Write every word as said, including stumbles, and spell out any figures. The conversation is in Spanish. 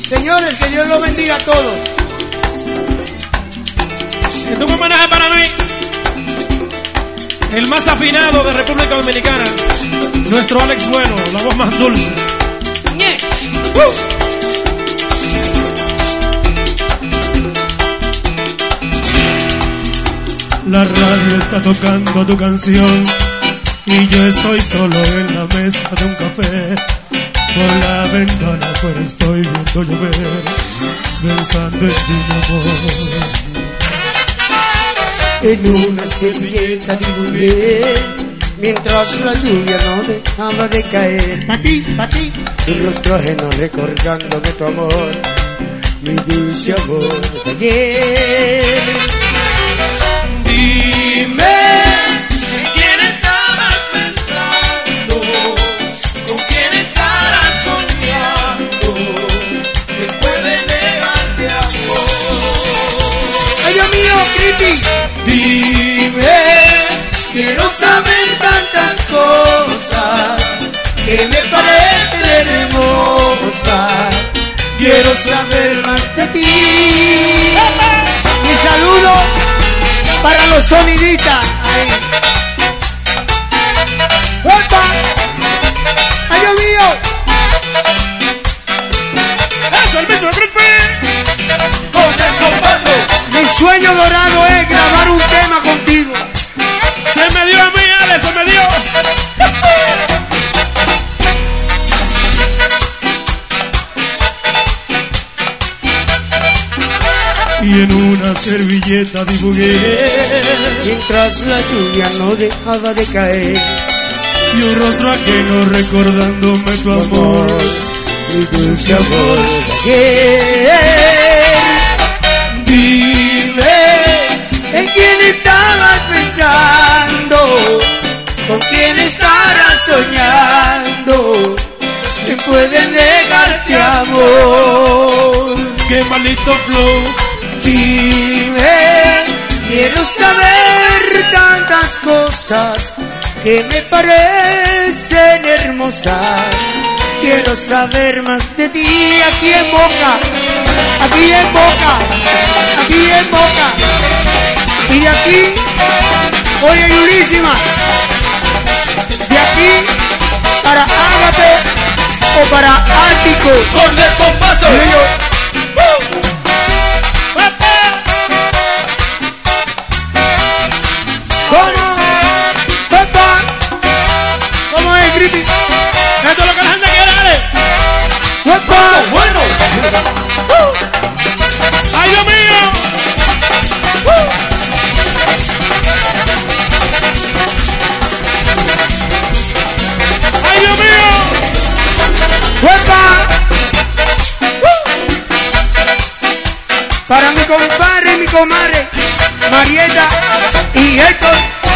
Señores, que Dios los bendiga a todos. Esto es un homenaje para mí, el más afinado de República Dominicana, nuestro Alex Bueno, la voz más dulce. ¡Nie! ¡Uh! La radio está tocando tu canción y yo estoy solo en la mesa de un café. Por la ventana afuera estoy viendo llover, pensando en ti, mi amor. En una servilleta dibujé, mientras la lluvia no dejaba de caer. Pa' ti, pa' ti. Tu rostro ajeno recordándome tu amor, mi dulce amor de ayer. Dime, ¿en quién estabas pensando? ¿Con quién estarás soñando? ¿Quién puede negarte amor? ¡Ay, Dios mío, Cristi! Dime, quiero saber tantas cosas que me parecen hermosas. Quiero saber más De ti. Mi saludo para los sonidistas. Ay. ¡Opa! ¡Ay, Dios mío! ¡Eso, el mismo golpe! ¡Con el compaso! Mi sueño dorado es grabar un tema contigo. ¡Se me dio a mí, Ale! ¡Se me dio! Y en una servilleta dibujé, Mientras la lluvia no dejaba de caer. y un rostro ajeno recordándome tu amor. Mi dulce amor de ayer. Dime, ¿En quién estabas pensando? ¿Con quién estarás soñando? ¿Quién puede negarte amor? qué maldito flow. Dime, quiero saber tantas cosas que me parecen hermosas. Quiero saber más de ti aquí en Boca, aquí en Boca, aquí en Boca. Y de aquí, oye Yurísima, de aquí para Ágate o para Ártico. ¡Con el compaso! Y yo, ¿cómo? ¡Pepa! ¿Cómo es, Cristi? ¡Esto es lo que la gente quiere, Ale! ¡Pepa! ¡Bueno! ¡Ay, Dios mío! ¡Ay, Dios mío! ¡Pepa! Para mi compadre y mi comadre, Marieta y Héctor.